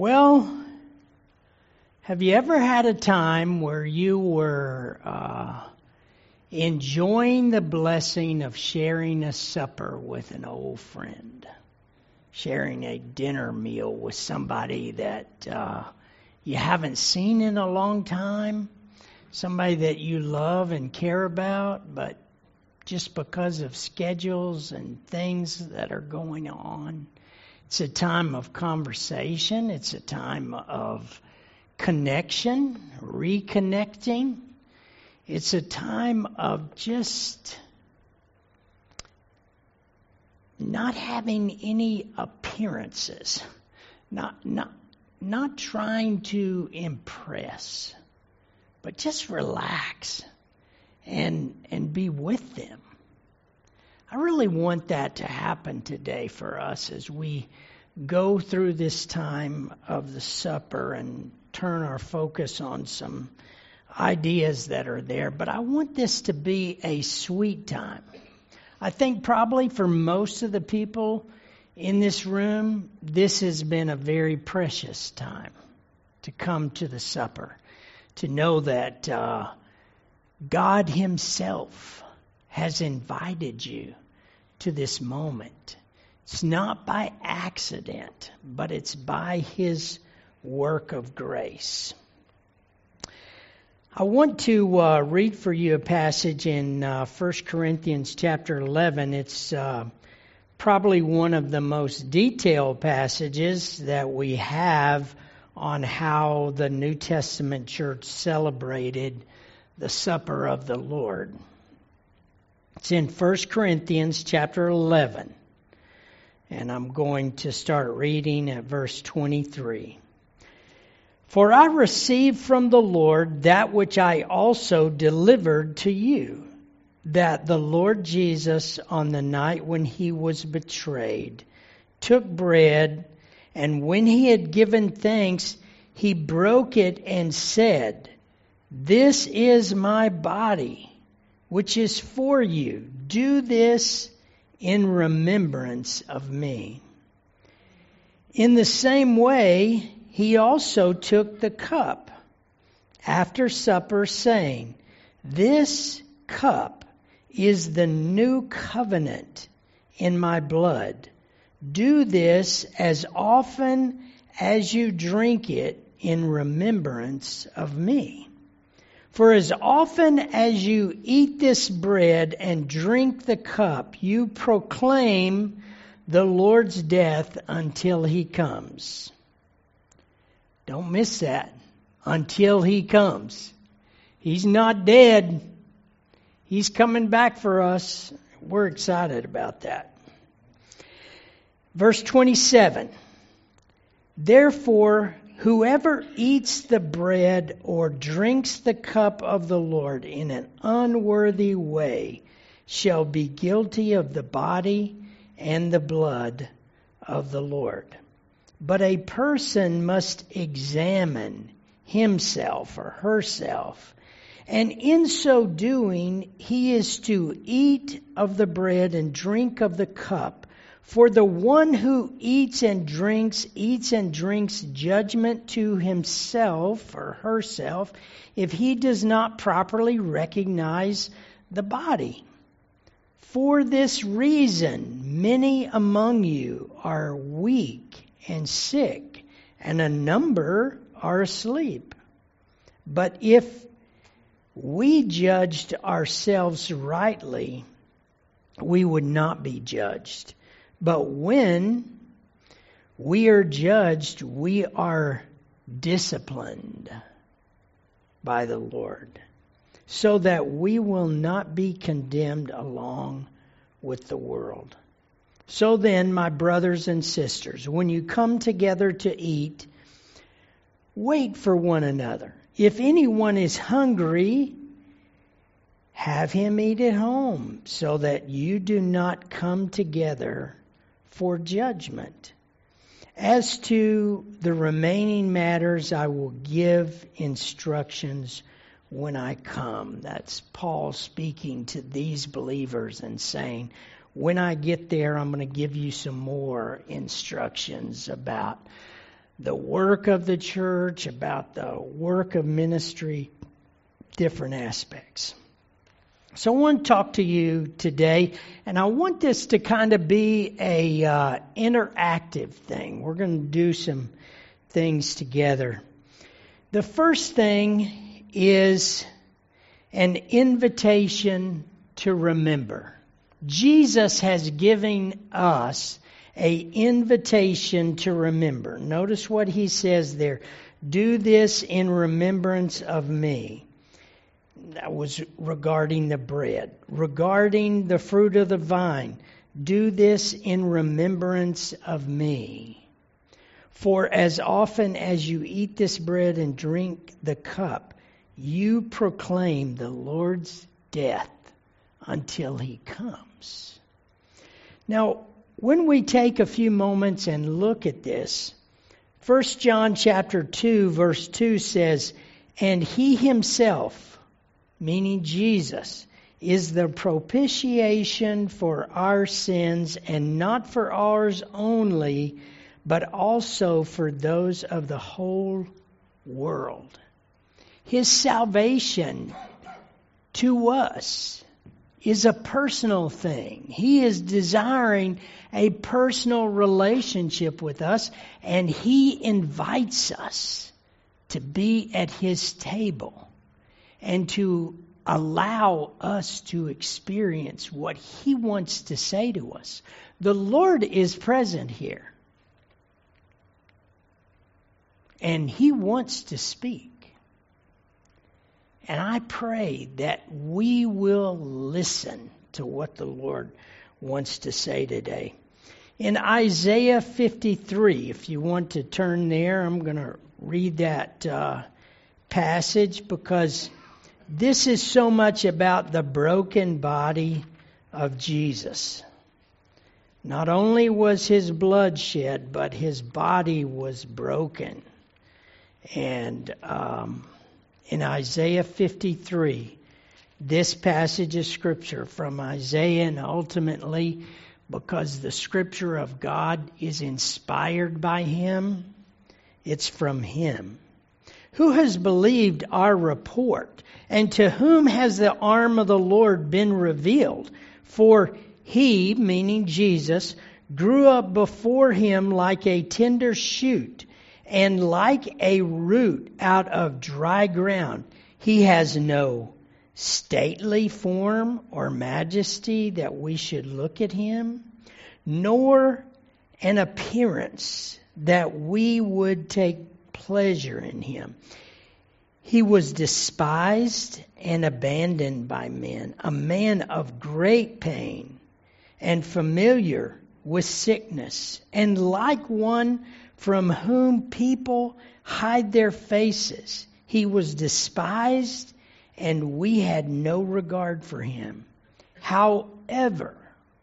Well, have you ever had a time where you were enjoying the blessing of sharing a supper with an old friend? Sharing a dinner meal with somebody that you haven't seen in a long time? Somebody that you love and care about, but just because of schedules and things that are going on. It's a time of conversation. It's a time of connection, reconnecting. It's a time of just not having any appearances, not trying to impress, but just relax and be with them. I really want that to happen today for us as we go through this time of the supper and turn our focus on some ideas that are there. But I want this to be a sweet time. I think probably for most of the people in this room, this has been a very precious time to come to the supper, to know that God Himself has invited you to this moment. It's not by accident, but it's by His work of grace. I want to read for you a passage in 1 Corinthians chapter 11. It's probably one of the most detailed passages that we have on how the New Testament church celebrated the supper of the Lord. It's in 1 Corinthians chapter 11, and I'm going to start reading at verse 23. For I received from the Lord that which I also delivered to you, that the Lord Jesus, on the night when He was betrayed, took bread, and when He had given thanks, He broke it and said, "This is my body, which is for you. Do this in remembrance of me." In the same way, He also took the cup after supper, saying, "This cup is the new covenant in my blood. Do this as often as you drink it in remembrance of me. For as often as you eat this bread and drink the cup, you proclaim the Lord's death until He comes." Don't miss that. Until He comes. He's not dead. He's coming back for us. We're excited about that. Verse 27. Therefore, whoever eats the bread or drinks the cup of the Lord in an unworthy way shall be guilty of the body and the blood of the Lord. But a person must examine himself or herself, and in so doing he is to eat of the bread and drink of the cup. For the one who eats and drinks judgment to himself or herself if he does not properly recognize the body. For this reason, many among you are weak and sick, and a number are asleep. But if we judged ourselves rightly, we would not be judged. But when we are judged, we are disciplined by the Lord, so that we will not be condemned along with the world. So then, my brothers and sisters, when you come together to eat, wait for one another. If anyone is hungry, have him eat at home, so that you do not come together for judgment. As to the remaining matters, I will give instructions when I come. That's Paul speaking to these believers and saying, when I get there, I'm going to give you some more instructions about the work of the church, about the work of ministry, different aspects. So I want to talk to you today, and I want this to kind of be a interactive thing. We're going to do some things together. The first thing is an invitation to remember. Jesus has given us an invitation to remember. Notice what he says there. Do this in remembrance of me. That was regarding the bread. Regarding the fruit of the vine. Do this in remembrance of me. For as often as you eat this bread and drink the cup, you proclaim the Lord's death until he comes. Now, when we take a few moments and look at this, 1 John chapter 2 verse 2 says, and he himself, meaning Jesus, is the propitiation for our sins, and not for ours only, but also for those of the whole world. His salvation to us is a personal thing. He is desiring a personal relationship with us, and he invites us to be at his table and to allow us to experience what he wants to say to us. The Lord is present here, and he wants to speak. And I pray that we will listen to what the Lord wants to say today. In Isaiah 53, if you want to turn there, I'm going to read that passage, because this is so much about the broken body of Jesus. Not only was his blood shed, but his body was broken. And in Isaiah 53, this passage of Scripture from Isaiah, and ultimately, because the Scripture of God is inspired by him, it's from him. Who has believed our report? And to whom has the arm of the Lord been revealed? For he, meaning Jesus, grew up before him like a tender shoot, and like a root out of dry ground. He has no stately form or majesty that we should look at him, nor an appearance that we would take pleasure in him. He was despised and abandoned by men, a man of great pain and familiar with sickness, and like one from whom people hide their faces. He was despised, and we had no regard for him. However,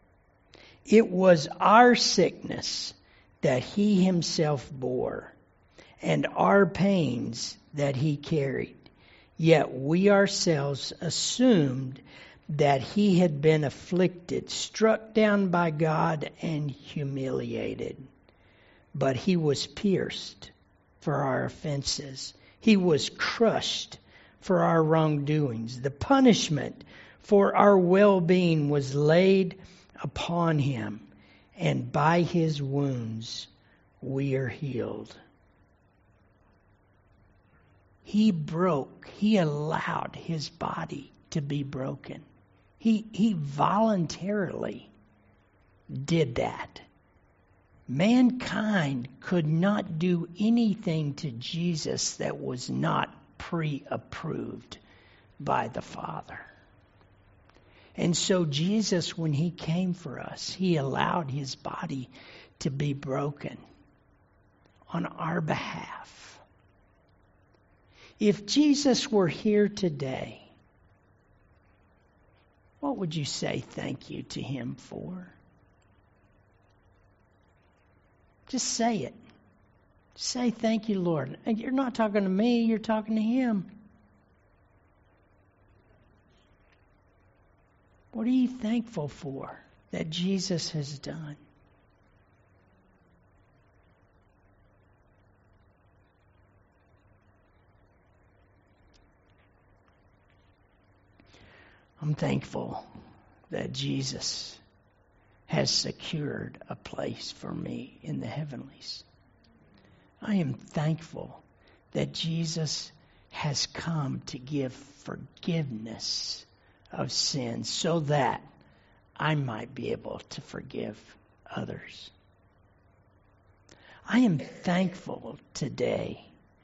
it was our sickness that he himself bore, and our pains that he carried. Yet we ourselves assumed that he had been afflicted, struck down by God, and humiliated. But he was pierced for our offenses. He was crushed for our wrongdoings. The punishment for our well-being was laid upon him, and by his wounds we are healed. He allowed his body to be broken. He voluntarily did that. Mankind could not do anything to Jesus that was not pre-approved by the Father. And so Jesus, when he came for us, he allowed his body to be broken on our behalf. If Jesus were here today, what would you say thank you to him for? Just say it. Say thank you, Lord. And you're not talking to me, you're talking to him. What are you thankful for that Jesus has done? I'm thankful that Jesus has secured a place for me in the heavenlies. I am thankful that Jesus has come to give forgiveness of sins so that I might be able to forgive others. I am thankful today,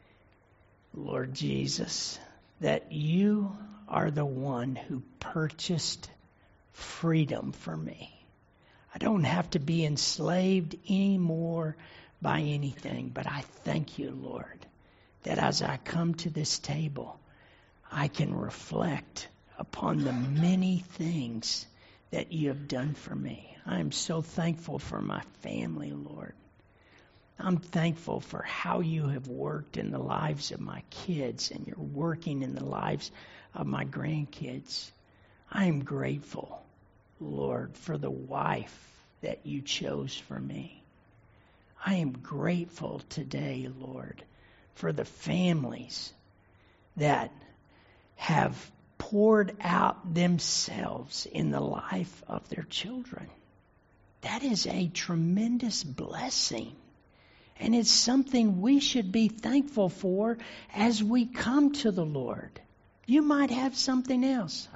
Lord Jesus, that you are the one who purchased freedom for me. I don't have to be enslaved anymore by anything, but I thank you, Lord, that as I come to this table, I can reflect upon the many things that you have done for me. I am so thankful for my family, Lord. I'm thankful for how you have worked in the lives of my kids, and you're working in the lives of my grandkids. I am grateful, Lord, for the wife that you chose for me. I am grateful today, Lord, for the families that have poured out themselves in the life of their children. That is a tremendous blessing. And it's something we should be thankful for as we come to the Lord. You might have something else.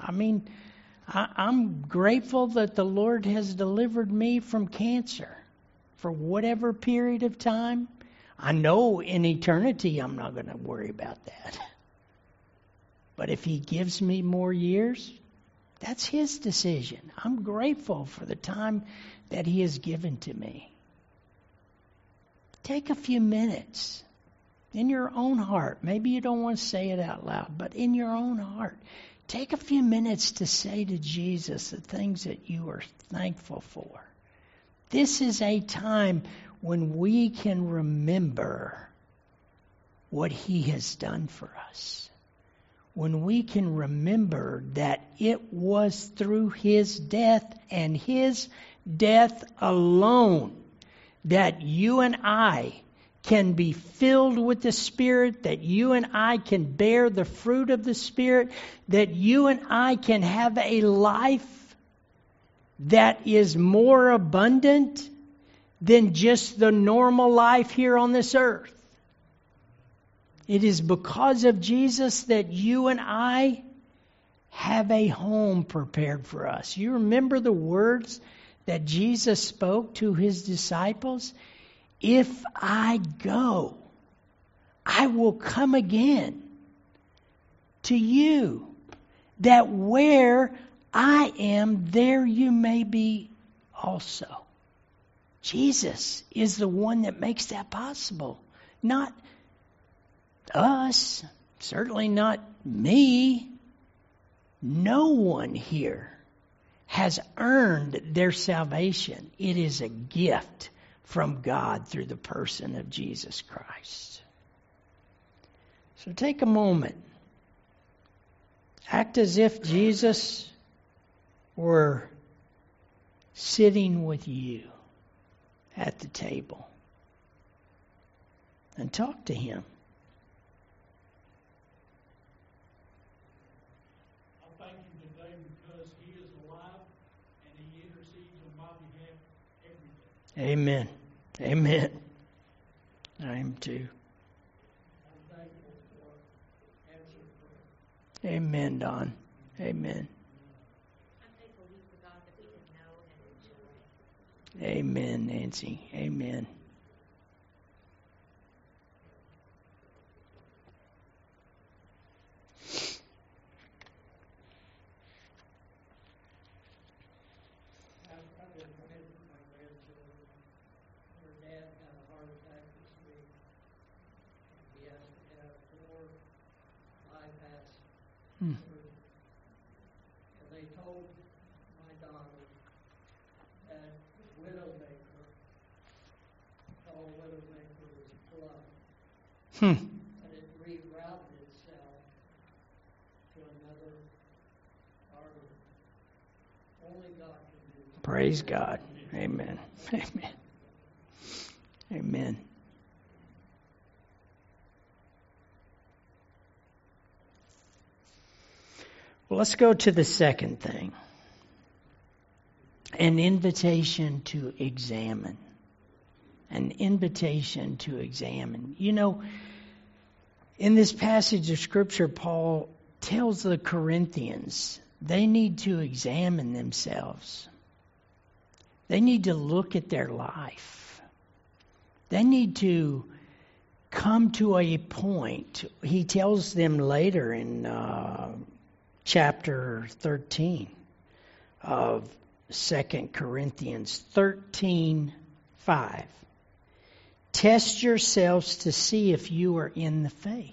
I'm grateful that the Lord has delivered me from cancer for whatever period of time. I know in eternity I'm not going to worry about that. But if He gives me more years, that's His decision. I'm grateful for the time that He has given to me. Take a few minutes in your own heart. Maybe you don't want to say it out loud, but in your own heart, take a few minutes to say to Jesus the things that you are thankful for. This is a time when we can remember what He has done for us. When we can remember that it was through His death and His death alone that you and I can be filled with the Spirit, that you and I can bear the fruit of the Spirit, that you and I can have a life that is more abundant than just the normal life here on this earth. It is because of Jesus that you and I have a home prepared for us. You remember the words that Jesus spoke to His disciples? If I go, I will come again to you, that where I am, there you may be also. Jesus is the one that makes that possible. Not us, certainly not me. No one here has earned their salvation. It is a gift from God through the person of Jesus Christ. So take a moment. Act as if Jesus were sitting with you at the table. And talk to Him. I thank Him today because He is alive and He intercedes on my behalf every day. Amen. Amen. I am too. I'm thankful for answered prayer. Amen, Don. Amen. I'm thankful He's the God that we can know and enjoy. Amen, Nancy. Amen. I've been praying for my grandchildren. Her dad had a heart attack this week. He has to have 4 bypass surgery. And they told my daughter that Widowmaker, called Widowmaker, was blood. And it rerouted itself to another artery. Only God can do that. Praise God. Amen. Amen. Amen. Well, let's go to the second thing. An invitation to examine. An invitation to examine. You know, in this passage of Scripture, Paul tells the Corinthians they need to examine themselves. They need to look at their life. They need to come to a point. He tells them later in chapter 13 of 2 Corinthians 13:5. Test yourselves to see if you are in the faith.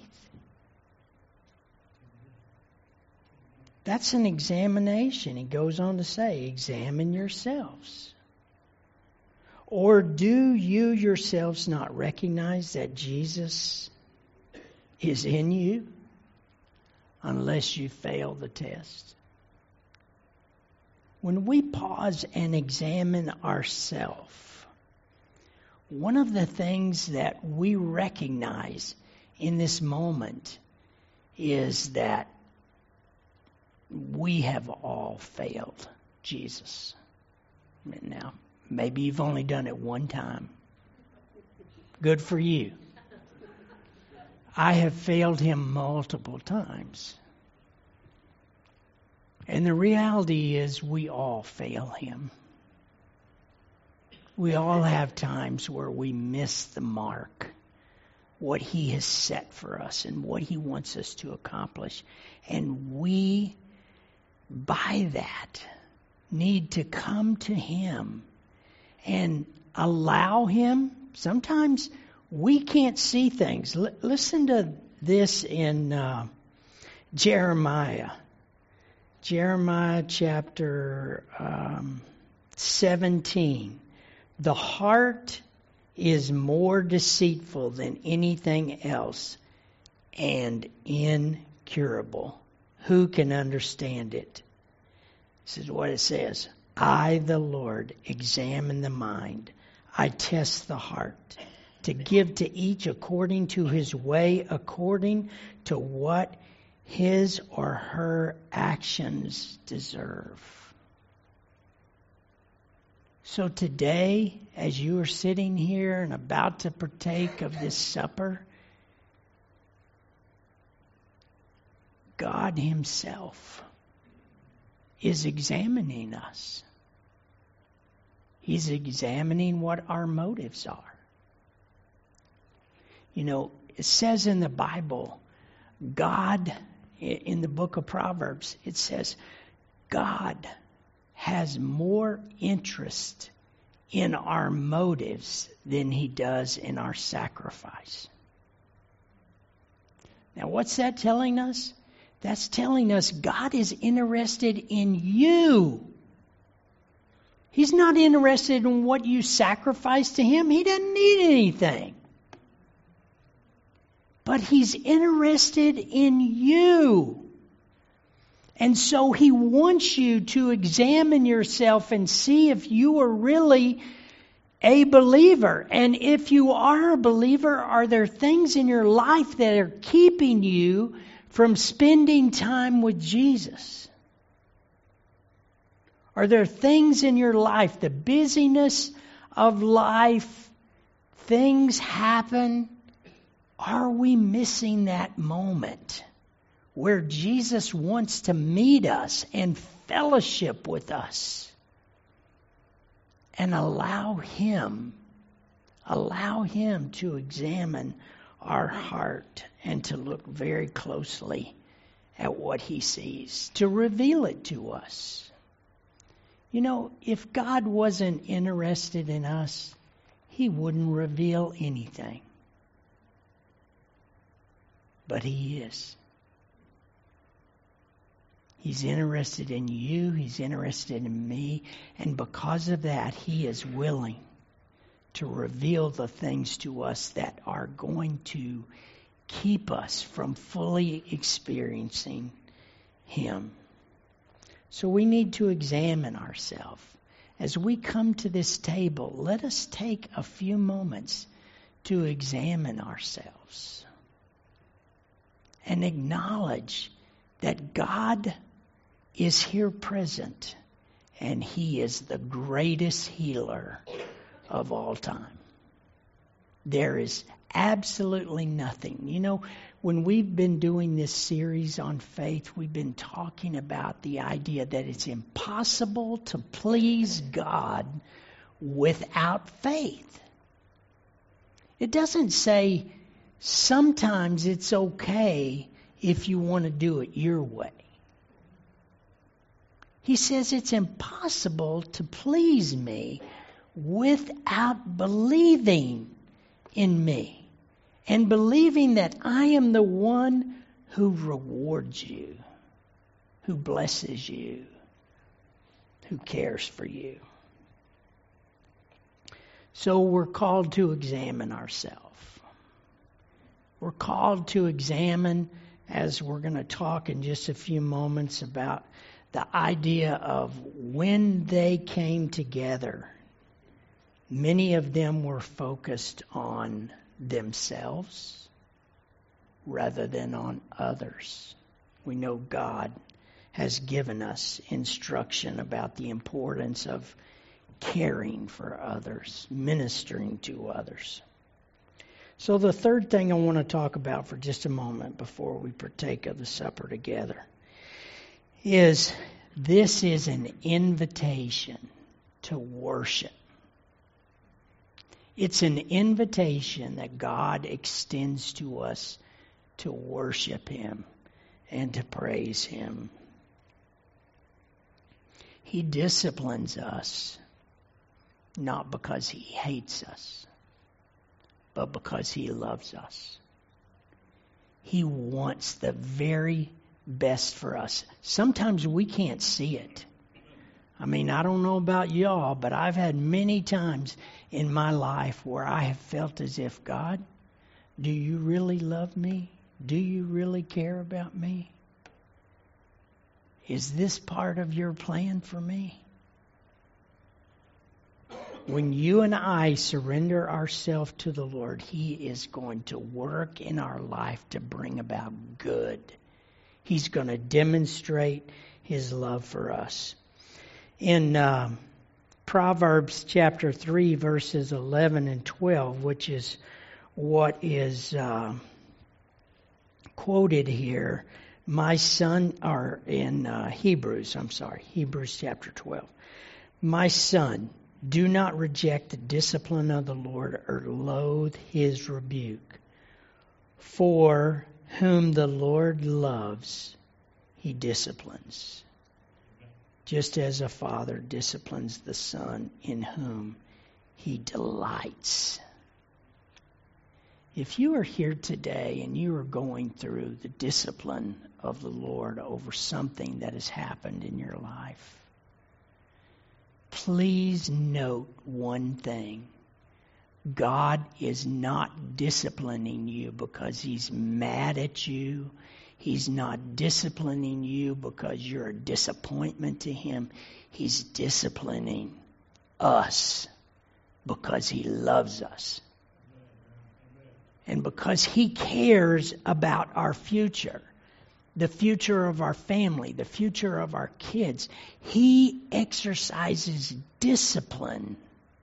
That's an examination. He goes on to say, examine yourselves. Or do you yourselves not recognize that Jesus is in you unless you fail the test? When we pause and examine ourselves, one of the things that we recognize in this moment is that we have all failed Jesus. Now, maybe you've only done it one time. Good for you. I have failed him multiple times. And the reality is we all fail him. We all have times where we miss the mark, what he has set for us and what he wants us to accomplish. And we, by that, need to come to him and allow him. Sometimes we can't see things. Listen to this in Jeremiah. Jeremiah chapter 17. The heart is more deceitful than anything else and incurable. Who can understand it? This is what it says. I, the Lord, examine the mind. I test the heart to give to each according to his way, according to what his or her actions deserve. So today, as you are sitting here and about to partake of this supper, God himself is examining us. He's examining what our motives are. You know, it says in the Bible, God, in the book of Proverbs, it says, God has more interest in our motives than he does in our sacrifice. Now, what's that telling us? That's telling us God is interested in you. He's not interested in what you sacrifice to him. He doesn't need anything. But he's interested in you. And so he wants you to examine yourself and see if you are really a believer. And if you are a believer, are there things in your life that are keeping you from spending time with Jesus? Are there things in your life, the busyness of life, things happen? Are we missing that moment where Jesus wants to meet us and fellowship with us and allow him to examine our heart and to look very closely at what he sees, to reveal it to us? You know, if God wasn't interested in us, he wouldn't reveal anything. But he is. He's interested in you. He's interested in me. And because of that, he is willing to reveal the things to us that are going to keep us from fully experiencing him. So we need to examine ourselves. As we come to this table, let us take a few moments to examine ourselves and acknowledge that God is here present, and He is the greatest healer of all time. There is absolutely nothing. You know, when we've been doing this series on faith, we've been talking about the idea that it's impossible to please God without faith. It doesn't say sometimes it's okay if you want to do it your way. He says it's impossible to please me without believing in me and believing that I am the one who rewards you, who blesses you, who cares for you. So we're called to examine ourselves. We're called to examine, as we're going to talk in just a few moments, about the idea of when they came together. Many of them were focused on themselves rather than on others. We know God has given us instruction about the importance of caring for others, ministering to others. So the third thing I want to talk about for just a moment before we partake of the supper together is this is an invitation to worship. It's an invitation that God extends to us to worship Him and to praise Him. He disciplines us not because He hates us, but because He loves us. He wants the very best for us. Sometimes we can't see it. I mean, I don't know about y'all, but I've had many times in my life where I have felt as if, God, do you really love me? Do you really care about me? Is this part of your plan for me? When you and I surrender ourselves to the Lord, He is going to work in our life to bring about good. He's going to demonstrate His love for us. In Proverbs chapter 3, verses 11 and 12, which is what is quoted here, Hebrews chapter 12. My son, do not reject the discipline of the Lord or loathe His rebuke. For whom the Lord loves, He disciplines, just as a father disciplines the son in whom He delights. If you are here today and you are going through the discipline of the Lord over something that has happened in your life, please note one thing. God is not disciplining you because He's mad at you. He's not disciplining you because you're a disappointment to Him. He's disciplining us because He loves us. And because He cares about our future, the future of our family, the future of our kids, He exercises discipline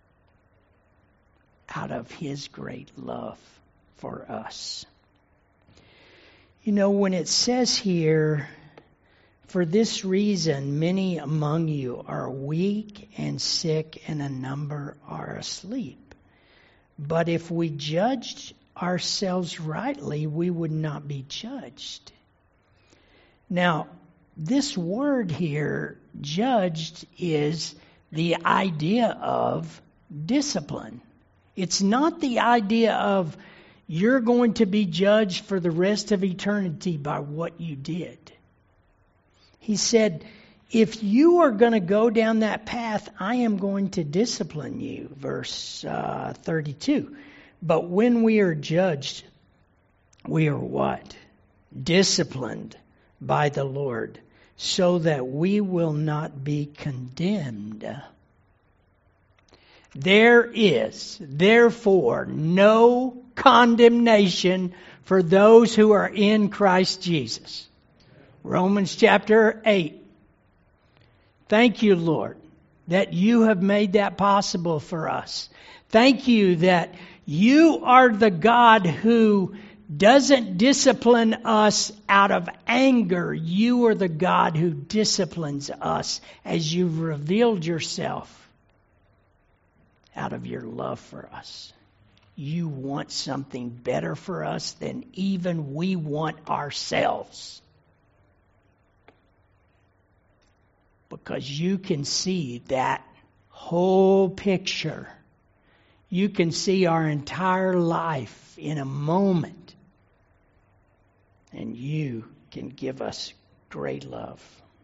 out of His great love for us. You know, when it says here, for this reason, many among you are weak and sick, and a number are asleep. But if we judged ourselves rightly, we would not be judged. Now, this word here, judged, is the idea of discipline. It's not the idea of you're going to be judged for the rest of eternity by what you did. He said, if you are going to go down that path, I am going to discipline you. Verse 32. But when we are judged, we are what? Disciplined by the Lord, so that we will not be condemned. There is, therefore, no condemnation for those who are in Christ Jesus. Romans chapter 8, Thank you, Lord, that you have made that possible for us. Thank you that you are the God who doesn't discipline us out of anger. You are the God who disciplines us as you've revealed yourself out of your love for us. You want something better for us than even we want ourselves. Because you can see that whole picture. You can see our entire life in a moment. And you can give us great love.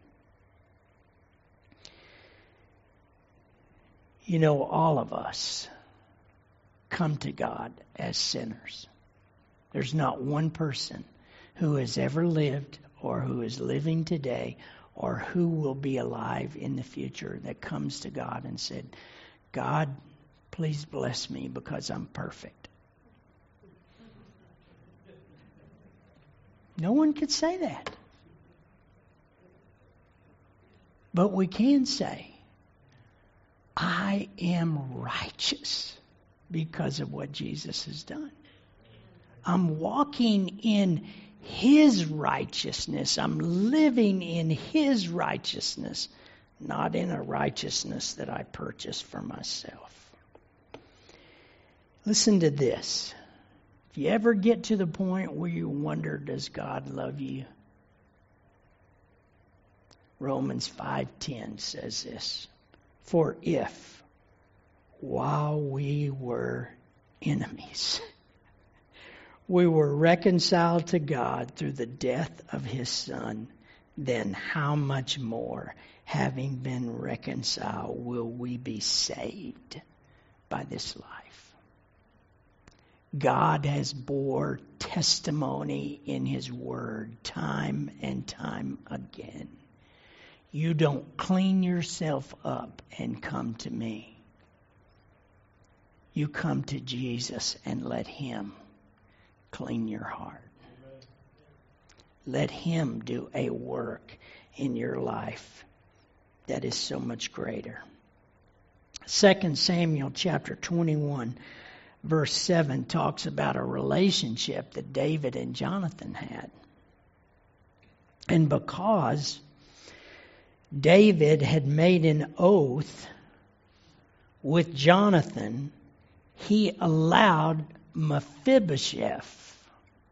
You know, all of us come to God as sinners. There's not one person who has ever lived or who is living today or who will be alive in the future that comes to God and said, God, please bless me because I'm perfect. No one could say that. But we can say, I am righteous because of what Jesus has done. I'm walking in His righteousness. I'm living in His righteousness, not in a righteousness that I purchased for myself. Listen to this. If you ever get to the point where you wonder, does God love you? Romans 5:10 says this. For if, while we were enemies, we were reconciled to God through the death of His Son, then how much more, having been reconciled, will we be saved by this life? God has bore testimony in His Word time and time again. You don't clean yourself up and come to me. You come to Jesus and let Him clean your heart. Let Him do a work in your life that is so much greater. 2 Samuel chapter 21 verse 7 talks about a relationship that David and Jonathan had. And because David had made an oath with Jonathan, he allowed Mephibosheth,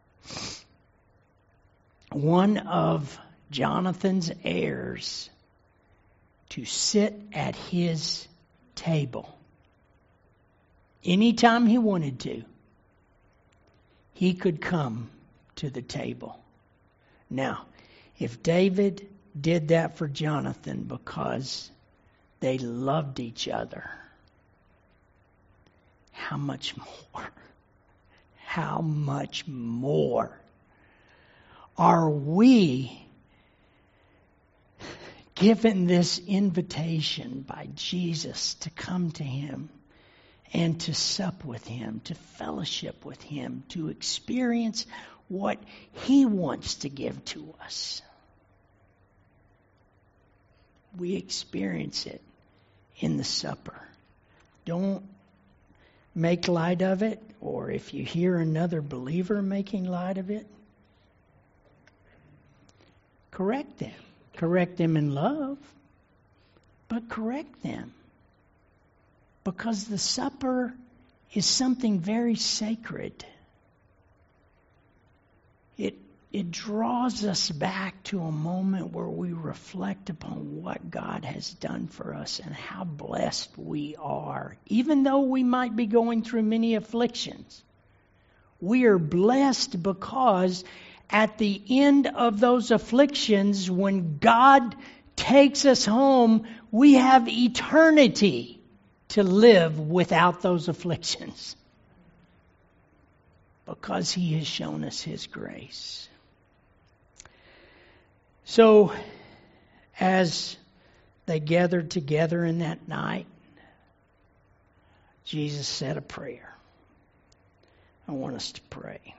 one of Jonathan's heirs, to sit at his table. Anytime he wanted to, he could come to the table. Now, if David did that for Jonathan because they loved each other, how much more? How much more are we given this invitation by Jesus to come to Him and to sup with Him, to fellowship with Him, to experience what He wants to give to us? We experience it in the supper. Don't make light of it, or if you hear another believer making light of it, correct them. Correct them in love, but correct them. Because the supper is something very sacred. It draws us back to a moment where we reflect upon what God has done for us and how blessed we are. Even though we might be going through many afflictions, we are blessed because at the end of those afflictions, when God takes us home, we have eternity to live without those afflictions. Because He has shown us His grace. So, as they gathered together in that night, Jesus said a prayer. I want us to pray.